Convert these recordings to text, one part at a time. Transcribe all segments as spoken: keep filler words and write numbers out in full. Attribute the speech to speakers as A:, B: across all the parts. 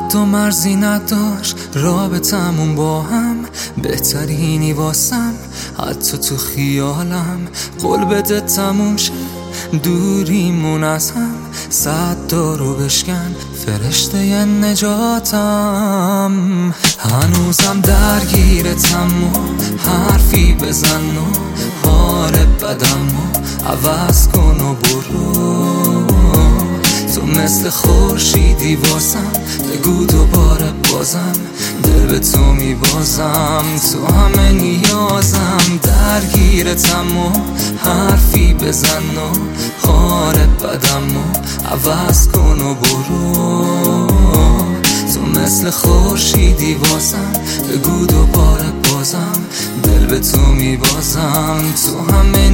A: حد و مرزی نداشت رابطمون با هم، بهترینی واسم حتی تو خیالم. قول بده تموم شه دوریمون از هم، صد دارو بشکن فرشته نجاتم. هنوزم درگیرتم و حرفی بزن و حال بدم و عوض کن و برو. تو مثل خورشیدی واسم، بگو دوباره بازم دل به تو میبازم. تو همه نیازم، درگیرتم و حرفی بزن و حال بدم و عوض کن و برو. تو مثل خورشیدی واسم، بگو دوباره بازم دل به تو میبازم. تو همه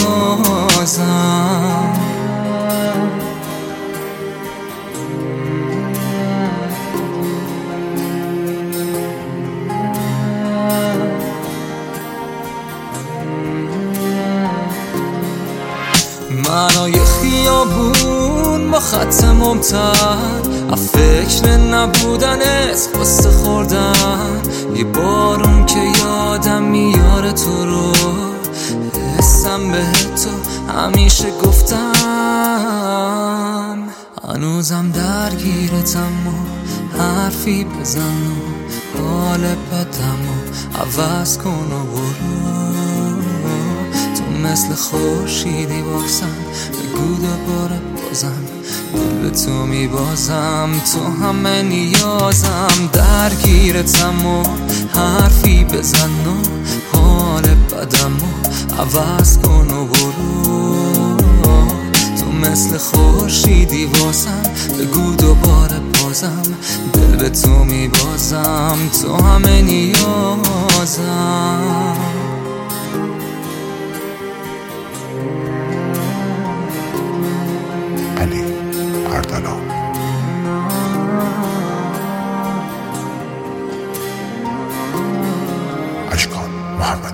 A: نیازم. منای خیابون با خط ممتد، فکر نبودنت قصه خوردن. یه بارون که یادم میاره تو رو، حسم به تو همیشه گفتم. هنوزم درگیرتم و حرفی بزن و حال بدم و عوض کن و برو. مثل خورشیدی واسم، بگو دوباره بازم دل به تو میبازم. تو همه نیازم، درگیرتم و حرفی بزن و حال بدم و عوض کن و برو. تو مثل خورشیدی واسم، بگو دوباره بازم دل به تو میبازم. تو همه نیازم.
B: علی اردلان. اشکان محمد.